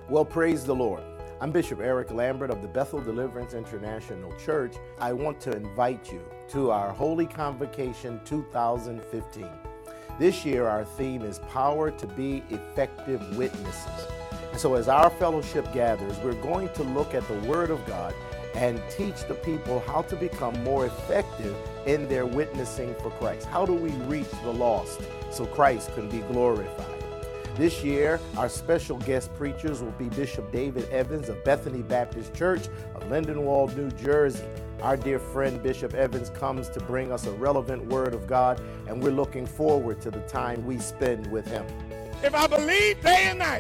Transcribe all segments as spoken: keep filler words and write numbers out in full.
Well, praise the Lord. I'm Bishop Eric Lambert of the Bethel Deliverance International Church. I want to invite you to our Holy Convocation two thousand fifteen. This year, our theme is Power to Be Effective Witnesses. And so as our fellowship gathers, we're going to look at the Word of God and teach the people how to become more effective in their witnessing for Christ. How do we reach the lost so Christ can be glorified? This year, our special guest preachers will be Bishop David Evans of Bethany Baptist Church of Lindenwold, New Jersey. Our dear friend Bishop Evans comes to bring us a relevant word of God, and we're looking forward to the time we spend with him. If I believe day and night,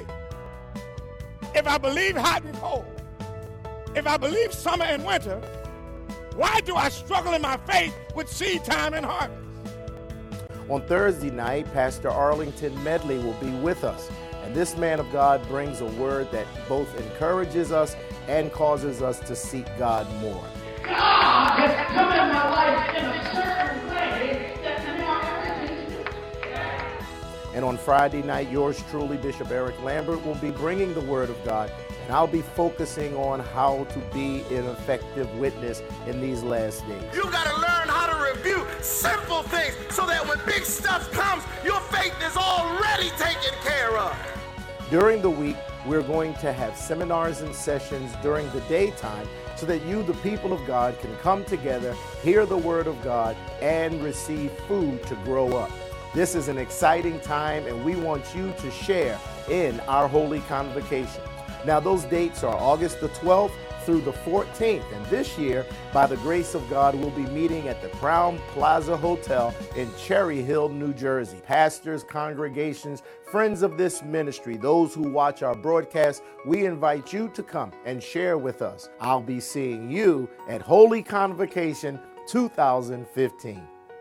if I believe hot and cold, if I believe summer and winter, why do I struggle in my faith with seed time and harvest? On Thursday night, Pastor Arlington Medley will be with us, and this man of God brings a word that both encourages us and causes us to seek God more. God has come in my life in a certain way that now everything is. And on Friday night, yours truly, Bishop Eric Lambert, will be bringing the word of God, and I'll be focusing on how to be an effective witness in these last days. You got to learn how to review simple things so that when big stuff comes, your faith is already taken care of. During the week, we're going to have seminars and sessions during the daytime so that you, the people of God, can come together, hear the word of God, and receive food to grow up. This is an exciting time, and we want you to share in our Holy Convocation. Now, those dates are August the twelfth through the fourteenth, and this year, by the grace of God, we'll be meeting at the Crown Plaza Hotel in Cherry Hill, New Jersey. Pastors, congregations, friends of this ministry, those who watch our broadcast, we invite you to come and share with us. I'll be seeing you at Holy Convocation two thousand fifteen.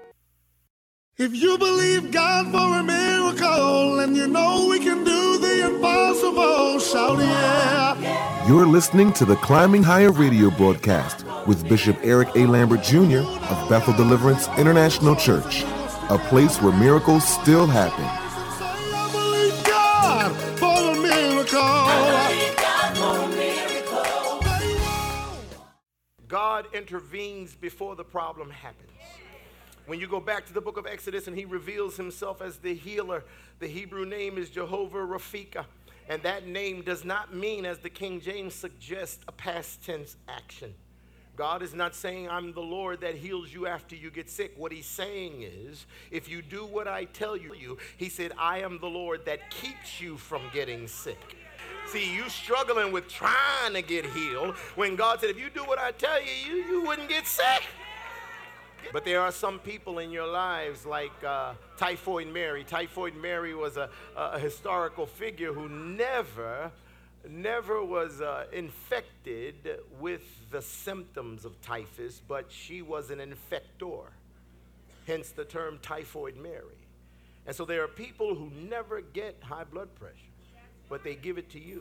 If you believe God for a miracle and you know we can do the impossible, shout yeah. You're listening to the Climbing Higher radio broadcast with Bishop Eric A. Lambert Junior of Bethel Deliverance International Church, a place where miracles still happen. I believe God for a miracle. I believe God for a miracle. God intervenes before the problem happens. When you go back to the book of Exodus and he reveals himself as the healer, the Hebrew name is Jehovah Rafika. And that name does not mean, as the King James suggests, a past tense action. God is not saying, I'm the Lord that heals you after you get sick. What he's saying is, if you do what I tell you, he said, I am the Lord that keeps you from getting sick. See, you struggling with trying to get healed when God said, if you do what I tell you, you, you wouldn't get sick. But there are some people in your lives like uh, Typhoid Mary. Typhoid Mary was a, a historical figure who never, never was uh, infected with the symptoms of typhus, but she was an infector, hence the term Typhoid Mary. And so there are people who never get high blood pressure, but they give it to you.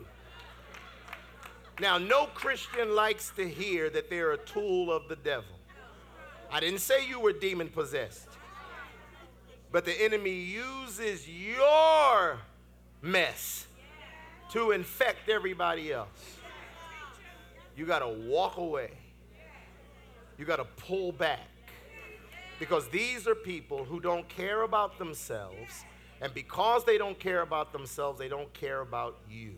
Now, no Christian likes to hear that they're a tool of the devil. I didn't say you were demon possessed, but the enemy uses your mess to infect everybody else. You got to walk away. You got to pull back, because these are people who don't care about themselves, and because they don't care about themselves, they don't care about you.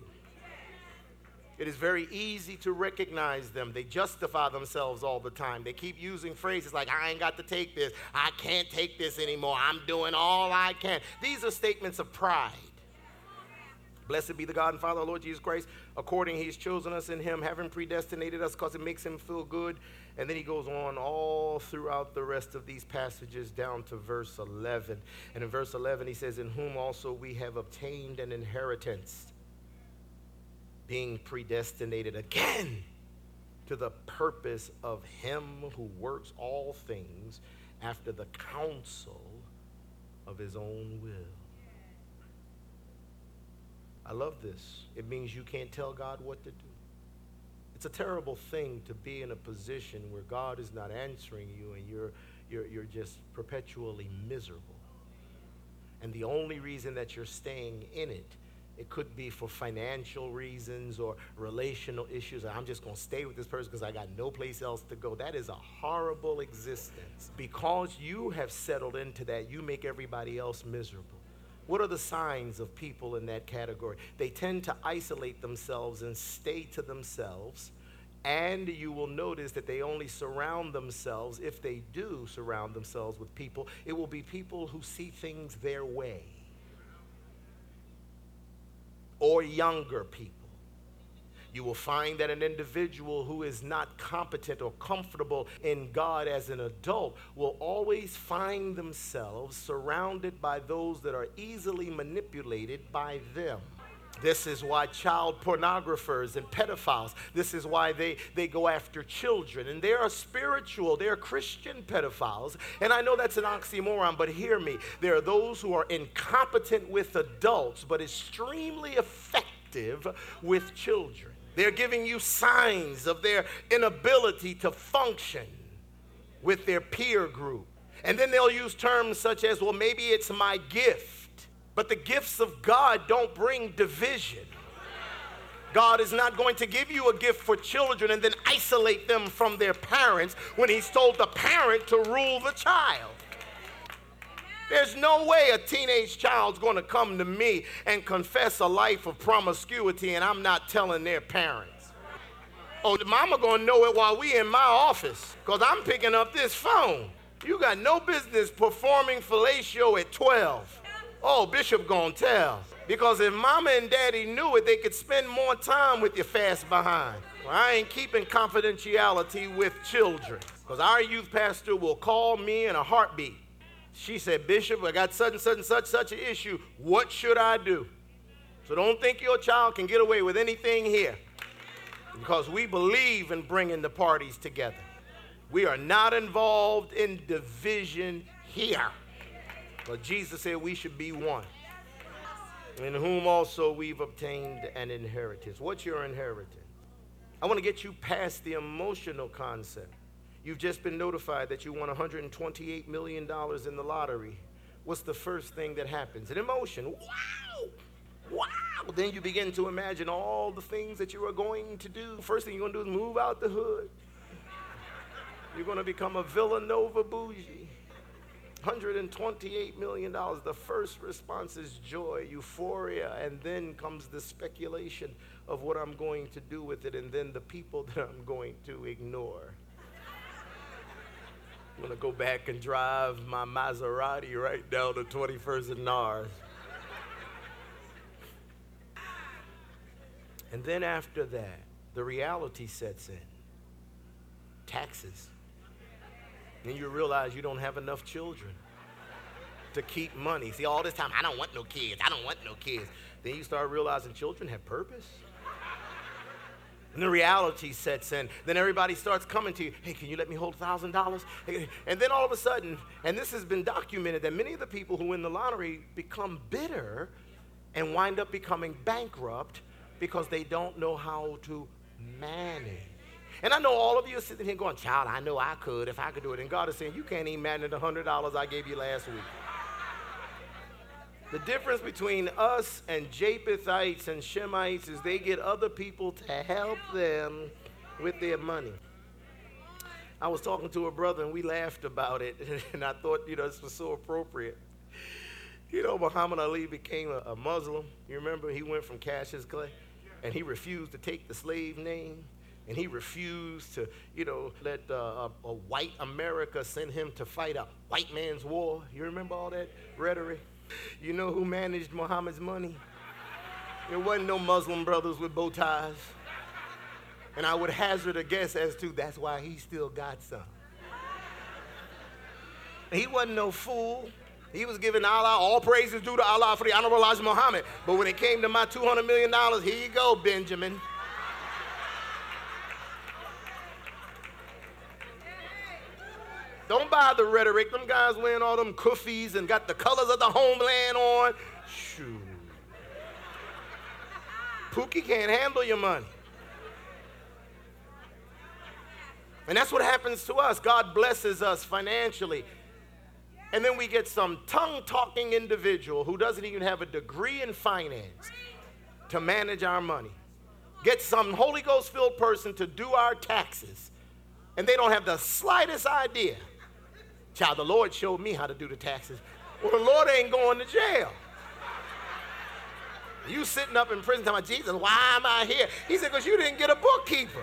It is very easy to recognize them. They justify themselves all the time. They keep using phrases like, I ain't got to take this. I can't take this anymore. I'm doing all I can. These are statements of pride. Blessed be the God and Father, our Lord Jesus Christ. According he's chosen us in him, having predestinated us because it makes him feel good. And then he goes on all throughout the rest of these passages down to verse eleven. And in verse eleven, he says, in whom also we have obtained an inheritance, being predestinated again to the purpose of him who works all things after the counsel of his own will. I love this. It means you can't tell God what to do. It's a terrible thing to be in a position where God is not answering you and you're, you're, you're just perpetually miserable. And the only reason that you're staying in it It could be for financial reasons or relational issues. I'm just going to stay with this person because I got no place else to go. That is a horrible existence. Because you have settled into that, you make everybody else miserable. What are the signs of people in that category? They tend to isolate themselves and stay to themselves. And you will notice that they only surround themselves, if they do surround themselves with people, it will be people who see things their way. Or younger people. You will find that an individual who is not competent or comfortable in God as an adult will always find themselves surrounded by those that are easily manipulated by them. This is why child pornographers and pedophiles, this is why they, they go after children. And they are spiritual, they are Christian pedophiles. And I know that's an oxymoron, but hear me. There are those who are incompetent with adults, but extremely effective with children. They're giving you signs of their inability to function with their peer group. And then they'll use terms such as, well, maybe it's my gift. But the gifts of God don't bring division. God is not going to give you a gift for children and then isolate them from their parents when he's told the parent to rule the child. There's no way a teenage child's going to come to me and confess a life of promiscuity and I'm not telling their parents. Oh, the mama going to know it while we in my office because I'm picking up this phone. You got no business performing fellatio at twelve. Oh, Bishop gonna tell. Because if mama and daddy knew it, they could spend more time with your fast behind. Well, I ain't keeping confidentiality with children. Because our youth pastor will call me in a heartbeat. She said, Bishop, I got such and such and such, such an issue. What should I do? So don't think your child can get away with anything here. Because we believe in bringing the parties together. We are not involved in division here. But Jesus said we should be one, in whom also we've obtained an inheritance. What's your inheritance? I want to get you past the emotional concept. You've just been notified that you won one hundred twenty-eight million dollars in the lottery. What's the first thing that happens? An emotion. Wow! Wow! Then you begin to imagine all the things that you are going to do. First thing you're going to do is move out the hood. You're going to become a Villanova bougie. one hundred twenty-eight million dollars. The first response is joy, euphoria, and then comes the speculation of what I'm going to do with it, and then the people that I'm going to ignore. I'm going to go back and drive my Maserati right down to twenty-first and Nars. And then after that, the reality sets in. Taxes. Then you realize you don't have enough children to keep money. See, all this time, I don't want no kids. I don't want no kids. Then you start realizing children have purpose. And the reality sets in. Then everybody starts coming to you. Hey, can you let me hold one thousand dollars? And then all of a sudden, and this has been documented, that many of the people who win the lottery become bitter and wind up becoming bankrupt because they don't know how to manage. And I know all of you are sitting here going, child, I know I could if I could do it. And God is saying, you can't even manage the one hundred dollars I gave you last week. The difference between us and Japhethites and Shemites is they get other people to help them with their money. I was talking to a brother and we laughed about it. And I thought, you know, this was so appropriate. You know, Muhammad Ali became a, a Muslim. You remember he went from Cassius Clay and he refused to take the slave name. And he refused to, you know, let uh, a, a white America send him to fight a white man's war. You remember all that rhetoric? You know who managed Muhammad's money? There wasn't no Muslim brothers with bow ties. And I would hazard a guess as to that's why he still got some. He wasn't no fool. He was giving Allah, all praises due to Allah for the Honorable Elijah Muhammad. But when it came to my two hundred million dollars, here you go, Benjamin. Don't buy the rhetoric. Them guys wearing all them kufis and got the colors of the homeland on. Shoot. Pookie can't handle your money. And that's what happens to us. God blesses us financially. And then we get some tongue-talking individual who doesn't even have a degree in finance. to manage our money. Get some Holy Ghost-filled person to do our taxes, and they don't have the slightest idea. Child, the Lord showed me how to do the taxes. Well, the Lord ain't going to jail. You sitting up in prison talking about, Jesus, why am I here? He said, because you didn't get a bookkeeper.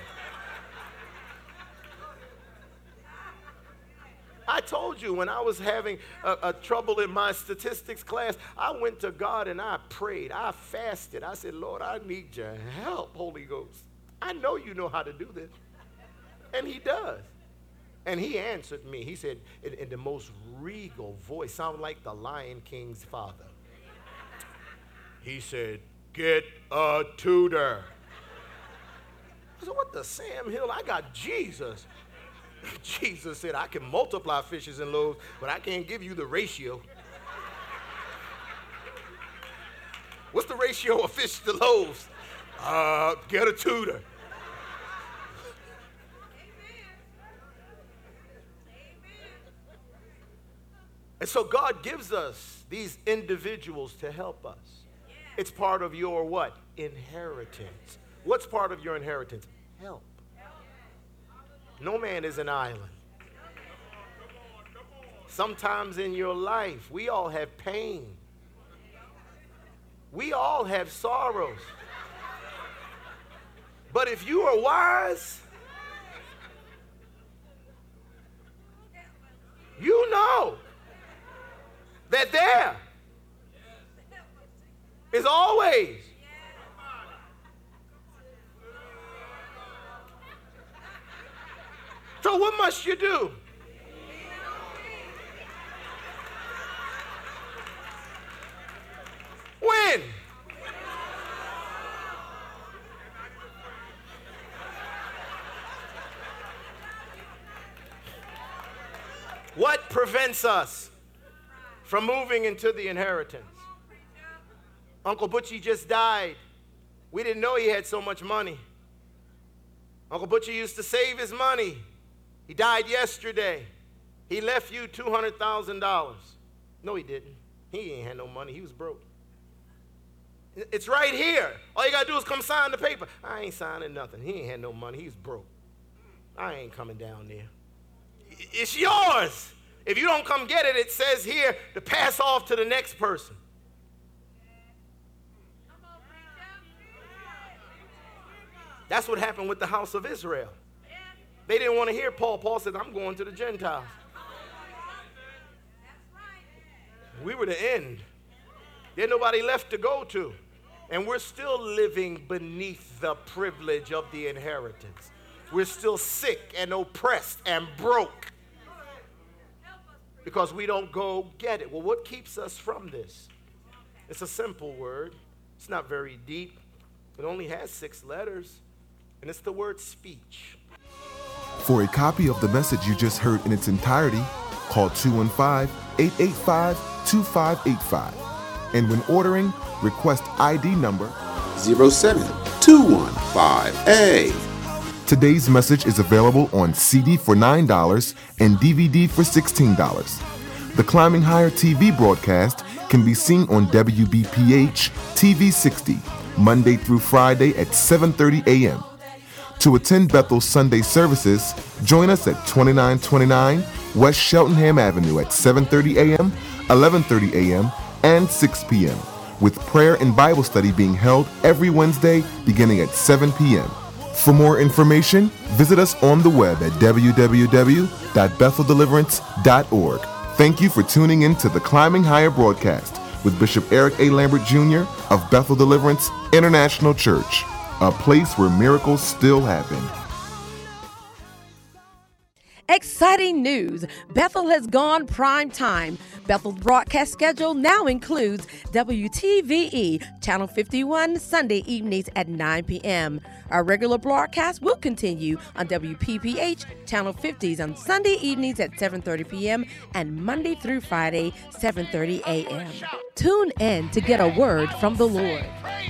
I told you when I was having a, a trouble in my statistics class, I went to God and I prayed. I fasted. I said, Lord, I need your help, Holy Ghost. I know you know how to do this. And he does. And he answered me. He said, in, in the most regal voice, sounded like the Lion King's father. He said, get a tutor. I said, what the Sam Hill? I got Jesus. Jesus said, I can multiply fishes and loaves, but I can't give you the ratio. What's the ratio of fish to loaves? Uh, get a tutor. And so God gives us these individuals to help us. It's part of your what? Inheritance. What's part of your inheritance? Help. No man is an island. Sometimes in your life, we all have pain. We all have sorrows. But if you are wise, you know that there is always so what must you do? When? What prevents us from moving into the inheritance? Uncle Butchie just died. We didn't know he had so much money. Uncle Butchie used to save his money. He died yesterday. He left you two hundred thousand dollars. No, he didn't. He ain't had no money. He was broke. It's right here. All you got to do is come sign the paper. I ain't signing nothing. He ain't had no money. He's broke. I ain't coming down there. It's yours. If you don't come get it, it says here to pass off to the next person. That's what happened with the house of Israel. They didn't want to hear Paul. Paul said, I'm going to the Gentiles. We were the end. There's nobody left to go to. And we're still living beneath the privilege of the inheritance. We're still sick and oppressed and broke because we don't go get it. Well, what keeps us from this? It's a simple word. It's not very deep. It only has six letters, and it's the word speech. For a copy of the message you just heard in its entirety, call two one five, eight eight five, two five eight five. And when ordering, request I D number zero seven two one five A. Today's message is available on C D for nine dollars and D V D for sixteen dollars. The Climbing Higher T V broadcast can be seen on W B P H T V sixty, Monday through Friday at seven thirty a.m. To attend Bethel's Sunday services, join us at twenty-nine twenty-nine West Cheltenham Avenue at seven thirty a.m., eleven thirty a.m., and six p.m., with prayer and Bible study being held every Wednesday beginning at seven p.m. For more information, visit us on the web at w w w dot bethel deliverance dot org. Thank you for tuning in to the Climbing Higher broadcast with Bishop Eric A. Lambert Junior of Bethel Deliverance International Church, a place where miracles still happen. Exciting news! Bethel has gone prime time. Bethel's broadcast schedule now includes W T V E Channel fifty-one Sunday evenings at nine p.m. Our regular broadcast will continue on W P P H Channel fifties on Sunday evenings at seven thirty p.m. and Monday through Friday, seven thirty a.m. Tune in to get a word from the Lord.